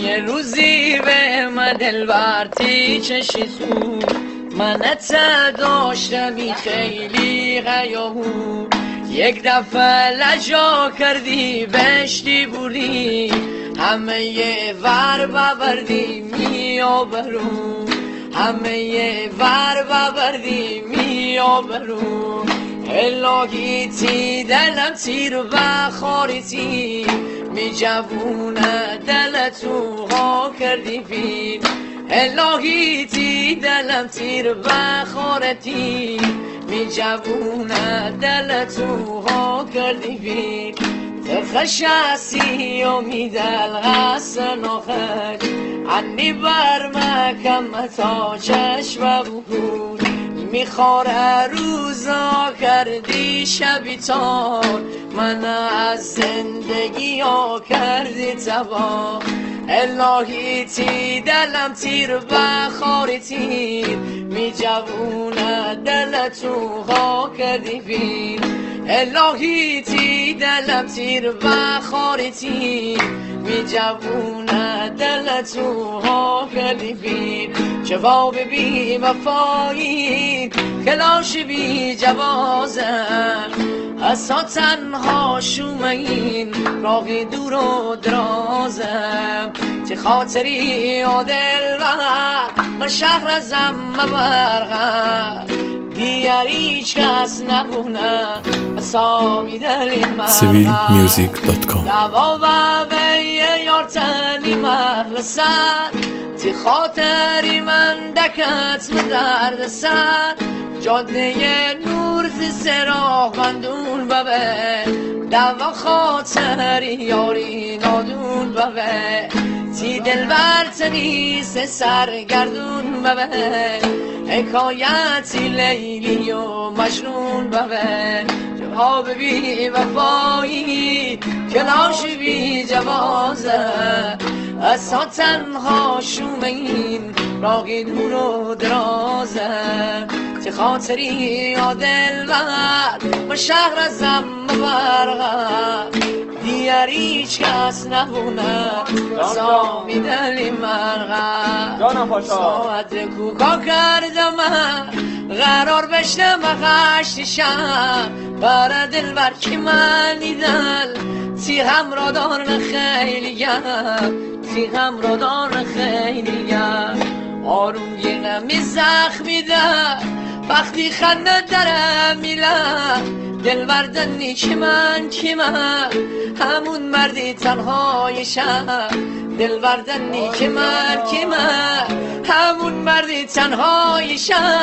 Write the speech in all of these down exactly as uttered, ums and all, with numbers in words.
یه روزی به من دلبر تی چشی سو منت داشتمی خیلی غیاهو یک دفعه لجا کردی بشتی بودی همه یه ور ببردی می آبرو همه یه ور ببردی می آبرو الهی تی دلم تیر و خاری تی می جوونه دل تو ها کردی فیل الهی تی دلم تیر و خارتی می جوونه دل تو ها کردی فیل تخشاسی و می دل غسن و خد عنی برمکم تا چشم بود میخواره روزا کردی شبی تار من از زندگی ها کردی تبا الهی تی دلم تیر و خاری تیر می جوونه دل تو ها کردی فیل الهی تی دلم تیر و خاری تیر می جوونه دل تو ها کردی فیل جواب بی وفایی کلاش بی جوازم اصلا تنها شومه این راقی دور و درازم چه خاطری و دل من شهر ازم مبرغم دیگر هیچ کس نبونه سامی دلی مرغم سیویل میوزیک دات کام دوا و به یارتنی مخلصن تی خاطری من دکت به درد سر جاده نور زی سراغ بندون ببه دوا خاطری یاری نادون ببه تی دل برتنی سه سرگردون ببه حکایتی لیلی و مجنون ببه جواب بی وفایی کلاش بی جوازه اصلا تنها شومه این راقی دور و درازه چه خاطری و دل و شهر ازم برغم دیگر هیچ کس نبونه سامی دلی مرغم ساعت کوکا کردم قرار بشنم خشتشم برا دل بر کی من دل تی همرا دارن خیلی گم تی همرا دارن خیلی گم آروم گیرم می زخمی ده وقتی خنده درم میلم دل بردنی که من که من همون مردی تنهای شم دل بردنی که من که من همون مردی تنهای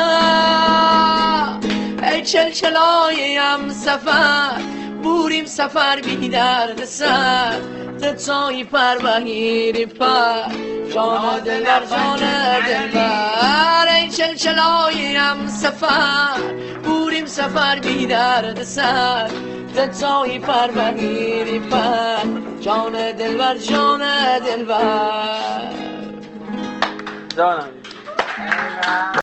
شم ای چلچلایم سفر بوریم سفر بی درد سر تایی پر بهیری پر جان دل بر جان دل بر ای چلچلایم سفر بوریم سفر بی درد سر تایی پر بهیری پر جان دل بر جان دل بر جانم